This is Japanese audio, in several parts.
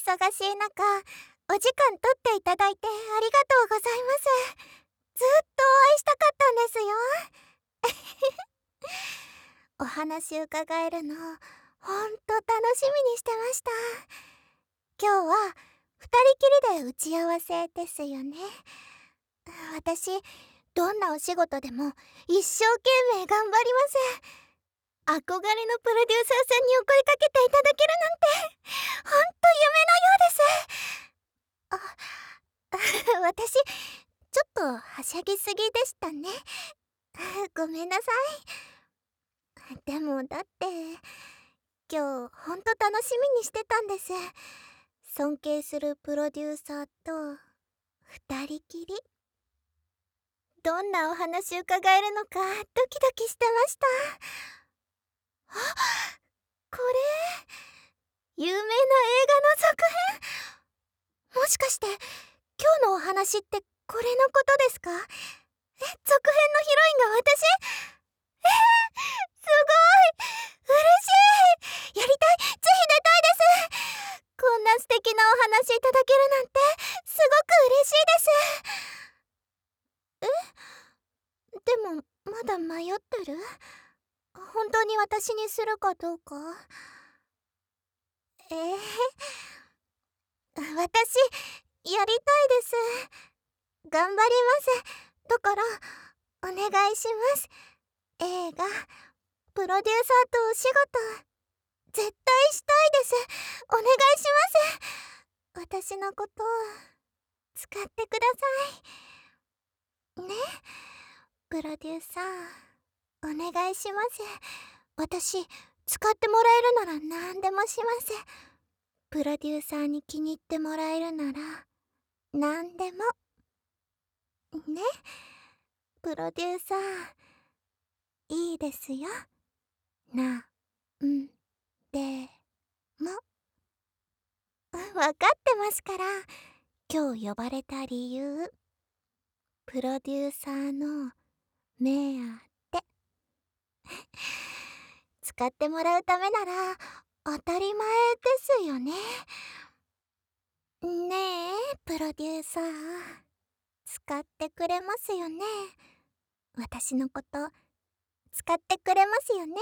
忙しい中、お時間取っていただいてありがとうございます。ずっとお会いしたかったんですよ。お話伺えるの、ほんと楽しみにしてました。今日は二人きりで打ち合わせですよね。私、どんなお仕事でも一生懸命頑張ります。憧れのプロデューサーさんにお声かけていただけるなんて、ほんと夢のようです。私、ちょっとはしゃぎすぎでしたね。ごめんなさい。でもだって、今日ほんと楽しみにしてたんです。尊敬するプロデューサーと二人きり。どんなお話伺えるのかドキドキしてました。あ、これ有名な映画の続編。もしかして今日のお話ってこれのことですか？続編のヒロインが私？すごい嬉しい。やりたい、ぜひ出たいです。こんな素敵なお話いただけるなんてすごく嬉しいです。でもまだ迷ってる？本当に私にするかどうか。私、やりたいです。頑張ります。だから、お願いします。映画、プロデューサーとお仕事、絶対したいです。お願いします。私のこと、使ってください。ね、プロデューサー、お願いします。私、使ってもらえるなら何でもします。プロデューサーに気に入ってもらえるなら、何でも。ね、プロデューサー、いいですよ。んでも。わかってますから。今日呼ばれた理由、プロデューサーの目当て。使ってもらうためなら当たり前ですよね。ねえ、プロデューサー、使ってくれますよね。私のこと使ってくれますよね。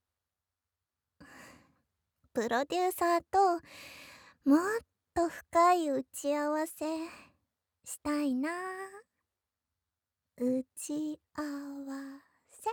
プロデューサーともっと深い打ち合わせしたいな。打ち合わせ。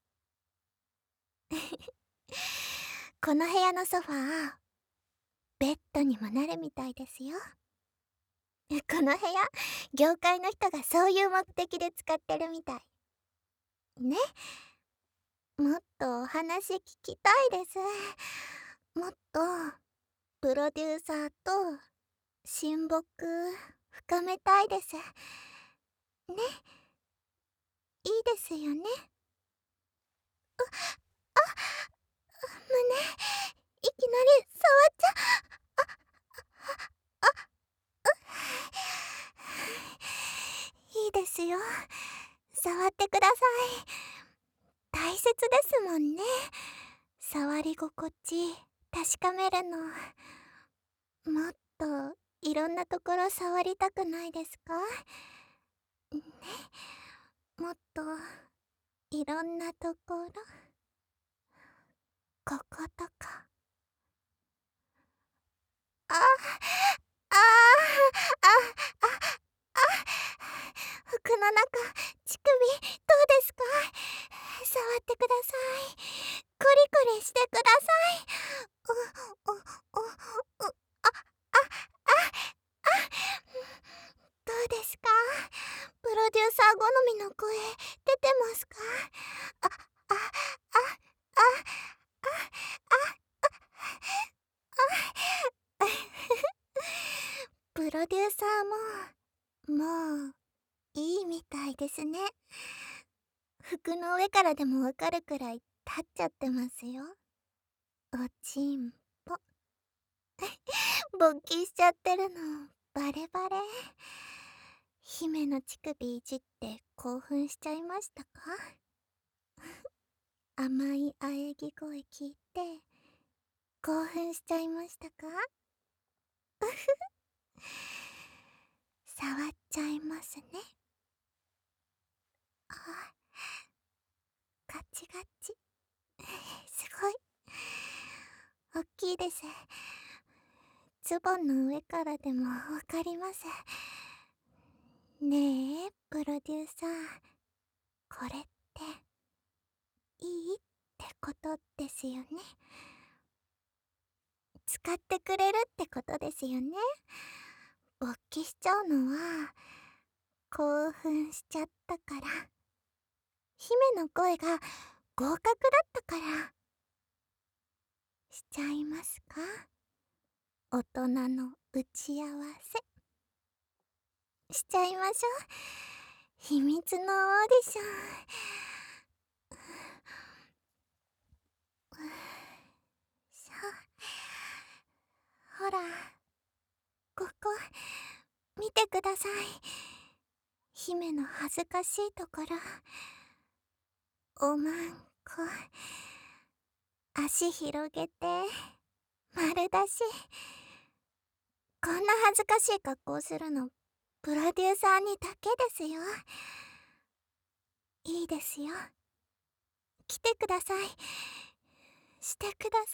この部屋のソファー、ベッドにもなるみたいですよ。この部屋、業界の人がそういう目的で使ってるみたい。ね。もっとお話聞きたいです。もっと、プロデューサーと親睦深めたいです。ね。いいですよね。あ、胸、いきなり触っちゃ。あ、いいですよ。触ってください。大切ですもんね。触り心地確かめるの。もっといろんなところ触りたくないですか？ね。もっといろんなところ。こことか。あ、あ、あ、あ、あ、服の中、乳首、どうですか？触ってください。コリコリしてください。お、お、お、お、あ、あ、あ、どうですか？プロデューサー好みの声、出てますか？あ、あ、あ、あ、あ、あ、プロデューサーも、もう、いいみたいですね。服の上からでもわかるくらい立っちゃってますよ。おちんぽ。勃起しちゃってるのバレバレ。姫の乳首いじって興奮しちゃいましたか？甘い喘ぎ声聞いて興奮しちゃいましたか？ 触っちゃいますね。あ、ガチガチ。すごい。おっきいです。ズボンの上からでもわかります。ねえ、プロデューサー。これって、いいってことですよね。使ってくれるってことですよね。勃起しちゃうのは、興奮しちゃったから。姫の声が合格だったから。しちゃいますか？大人の打ち合わせ。しちゃいましょう。秘密のオーディション。ほら、ここ、見てください。姫の恥ずかしいところ。おまんこ。足広げて、丸出し。こんな恥ずかしい格好するの、プロデューサーにだけですよ。いいですよ。来てください。してくだ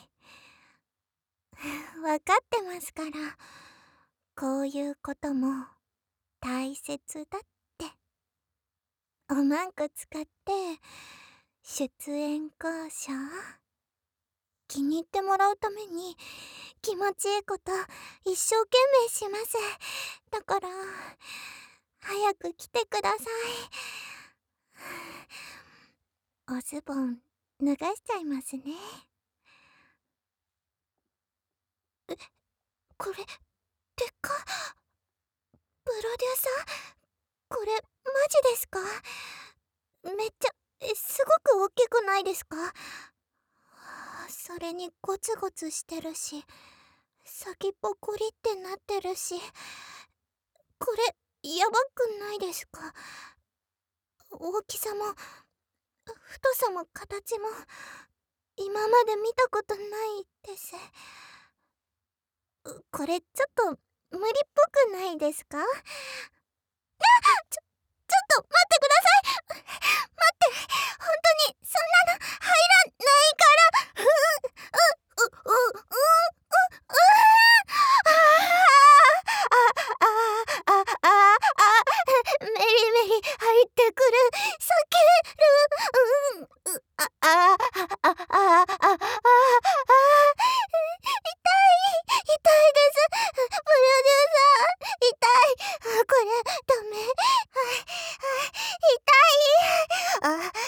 さい。わかってますから。こういうことも大切だって。おまんこ使って出演交渉。気に入ってもらうために気持ちいいこと一生懸命します。だから早く来てください。おズボン脱がしちゃいますね。これでかっ。プロデューサー、これマジですか？めっちゃすごく大きくないですか？それにゴツゴツしてるし、先っぽコリってなってるし、これやばくないですか？大きさも太さも形も今まで見たことないです。これちょっと無理っぽくないですか？ちょっと待ってください。待って、本当にそんなの入らないから。メリメリ入ってくる。避ける。痛いです。プロデューサー、痛い。これダメ。痛い。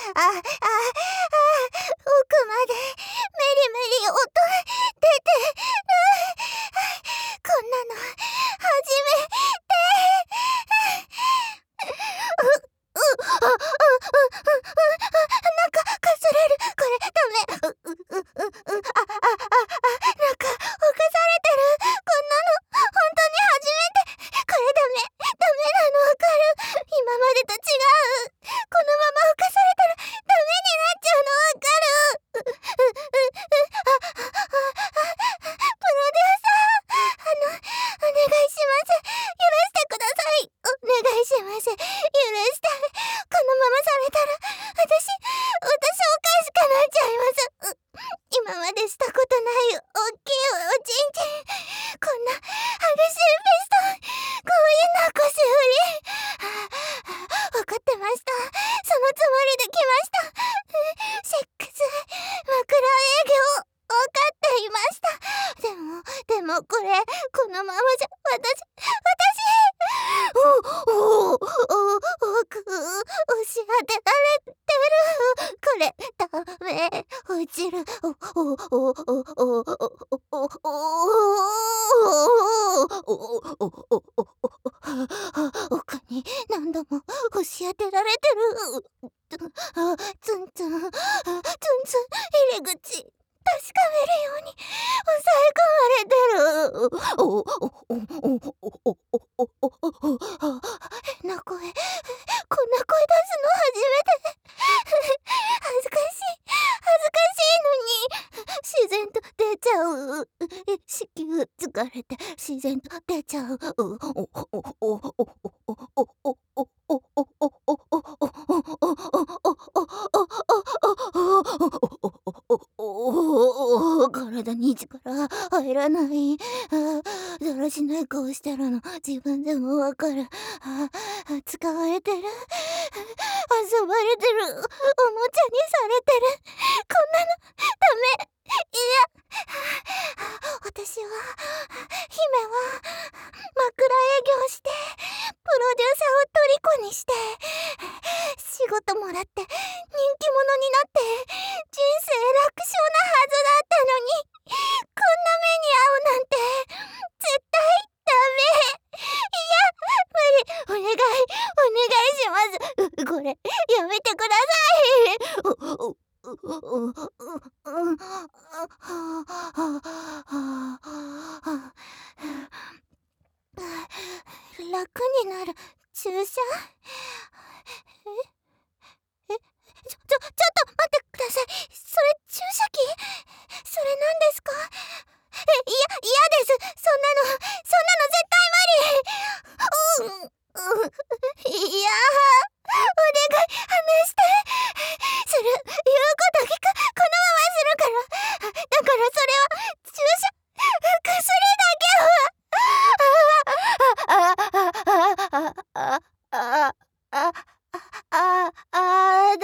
奥までメリメリ音出てる。こんなの初めて。なんかかすれる。これダメ。なんか犯されてる。こんなの本当に初めて。これダメ。ダメなのわかる。今までと違う。このまま犯されたらダメになっちゃうのわかる。プロデューサー、お願いします。許してください。お願いします。許して。このままされたら私おかしくなっちゃいます。今までしたことないおっきいおちんちん。こんな激しいピストン、強引な腰振り。わかってました。そのつもりで来ました。セックス、枕営業、わかっていました。でもこれ、このままじゃ、奥、押し当てられてる。これ、ダメ。落ちる。奥に何度も押し当てられてる。ツンツン、入り口。確かめるように抑え込まれてる。変な声。こんな声出すの初めて。恥ずかしいのに自然と出ちゃう。 子宮疲れて自然と出ちゃう。体に力入らない。だらしない顔してるの自分でもわかる。使われてる。遊ばれてる。おもちゃにされてる。こんなのダメ。いや、私は、姫は、枕営業して、プロデューサーを虜にして、仕事もらって、人気者になって、人生楽勝なはずだったのに、こんな目に遭うなんて、絶対ダメ。いや、無理、お願いします。これ、やめてください。楽になる注射？ちょっと待ってください。それ注射器？それ何ですか？嫌です。そんなの絶対無理。いやお願い、話して。言うこと聞く。このままするから。だからそれは、注射、薬だけ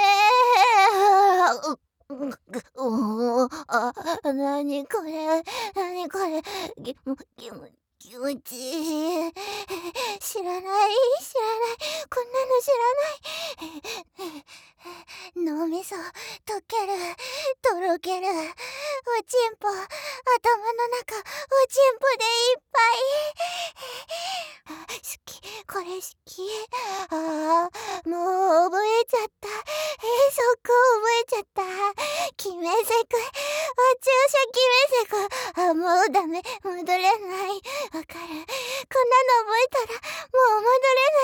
は。なにこれ。気持ちいい。知らない。こんなの知らない。脳みそ溶ける、とろける。おちんぽ、頭の中、おちんぽでいっぱい。好き、これ好き。もう覚えちゃった。そこ覚えちゃった。決めセク、注射決めセク。もうダメ、戻れない。わかる。こんなの覚えたら、もう戻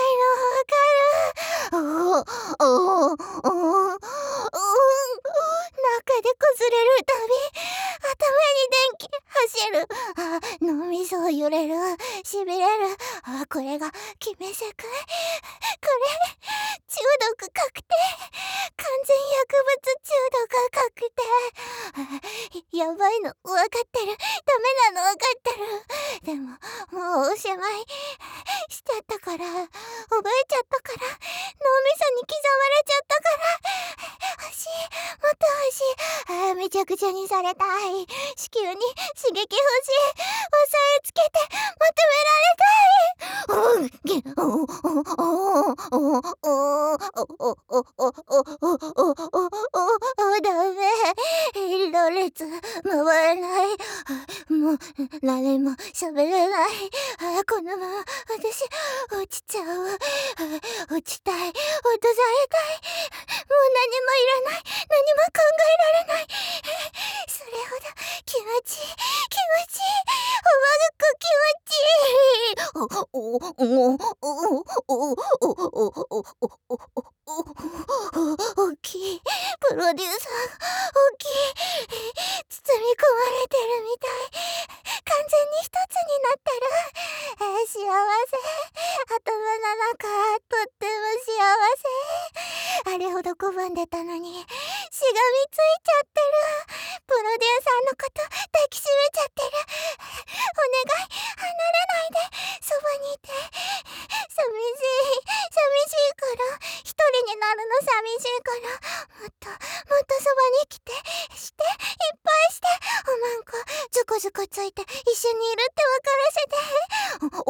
れないのわかる。中で擦れるたび、頭に電気走る。脳みそ揺れる、しびれる。これが決めセク。これ、中毒確定。完全薬物中毒確定。やばいの分かってる。ダメなの分かってる。でも、もうおしまいしちゃったから、覚えちゃったから、脳みそに刻まれちゃったから、欲しい、もっと欲しい。めちゃくちゃにされたい。子宮に刺激欲しい。押さえつけてまとめられたい。ダメ。ろれつ回らない。もう何も喋れない。このまま私落ちちゃう。落ちたい。落とされたい。もう何もいらない。何も考えられない。それほど気持ちいい。気持ちいい。おまぐく気持ちいい。大きい。プロデューサー大きい。包み込まれてるみたい。完全に一つになってる。幸せ。頭の中とっても幸せ。あれほど拒んでたのにしがみついちゃってる。プロデューサーのこと抱きしめちゃってる。お願い、離れないで。そばにいて。寂しいから一人になるの寂しいから、もっとそばに来て、していっぱいして、おまんこずこずこついて一緒にいるって分からせて。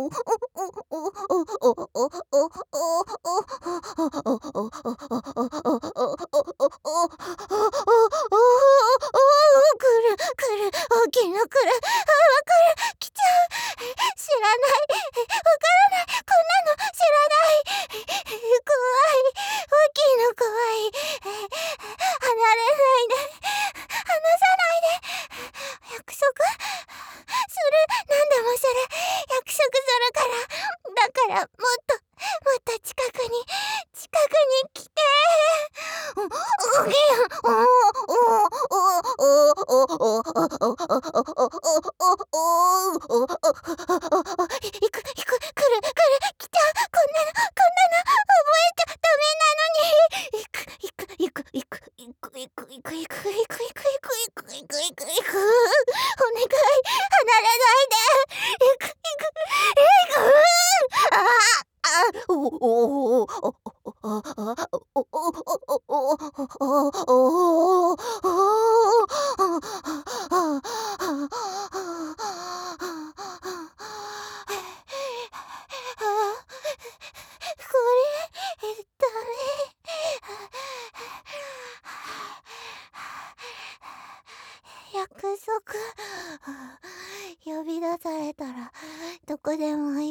来る大きいの来る。わかる、来ちゃう。知らない、わからない。こんなの知らない。怖い、大きいの怖い。離れないで、離さないで。約束する。何でもする。約束するから。だからもっと近くに来て。 来ちゃう。こんなの覚えちゃダメなのに。お願い、離れないで。ああ、おおおおダメ。約束呼び出されたらどこでも